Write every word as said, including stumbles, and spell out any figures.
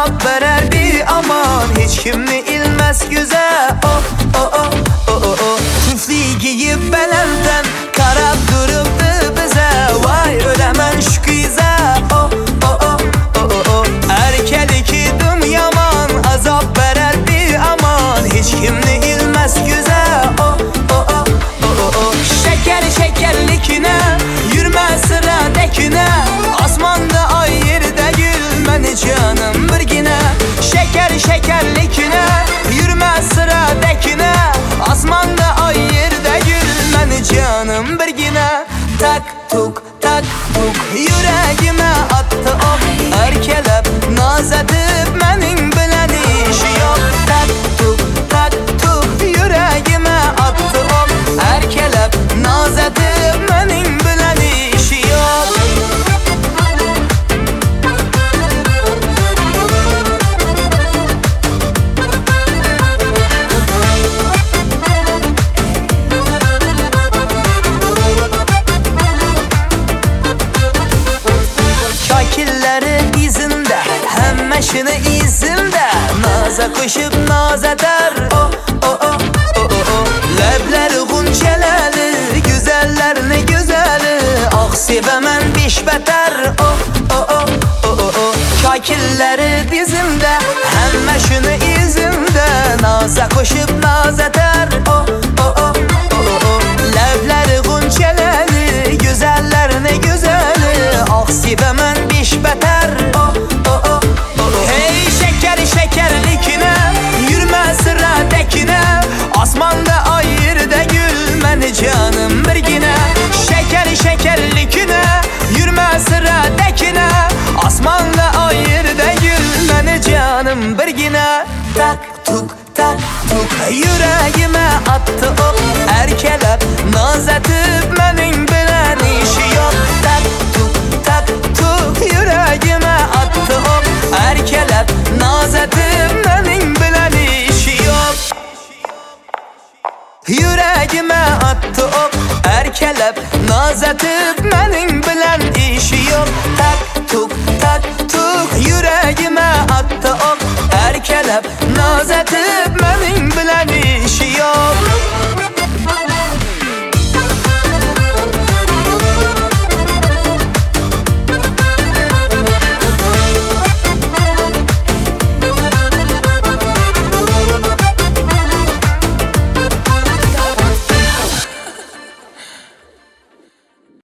azap verer bir aman. Hiç kimni ilmez güzel. Oh oh oh oh oh oh. Tüfli giyip belemden karab durubdu bize. Vay ölemen şu kıza. Oh oh oh oh oh oh. Erkelik idim yaman, azap verer bir aman. Hiç kimni ilmez güzel. Oh oh oh oh oh. Şeker şekerlikine, yürüme sıradakine. Asmanda ay yerde gülmeni canım birgine. Şeker şekerlikine, yürüme sıradakine. Asmanda ay yerde gülmeni canım birgine. Tak tuk tak tuk yüreğime attı ok. Erkelep naz edip menin bilen işi yok. Tak tuk tak tuk yüreğime attı ok. Erkelep naz edip menin bilen işi yok. Şakilleri izinde, hemmeşini izinde. Naza koşup naz eder. Oh oh oh oh oh oh. Lebler gunçeleli, güzeller ne güzeli. Ah sevemen biş beter. Oh oh oh oh oh oh. Şakilleri dizimde, hemmeşini izinde. Naza koşup naz eder. Oh oh oh oh oh oh. Lebler gunçeleli, güzeller ne güzeli. Ah sevemen biş beter. Oh oh oh oh oh. Hey şeker şekerlikine, yürüme sıradakine. Asmanda ay yerde gülmeni canım birgine. Şeker şekerlikine, yürüme sıradakine. Asmanda ay yerde gülmeni canım birgine. Tak tuk tak tuk yüreğime attı ok. Erkelep naz edip menin bilen işi yok. Tak tuk tak tuk yüreğime attı ok. Erkelep naz edip menin bilen işi yok. Yüreğime attı ok. Erkelep naz edip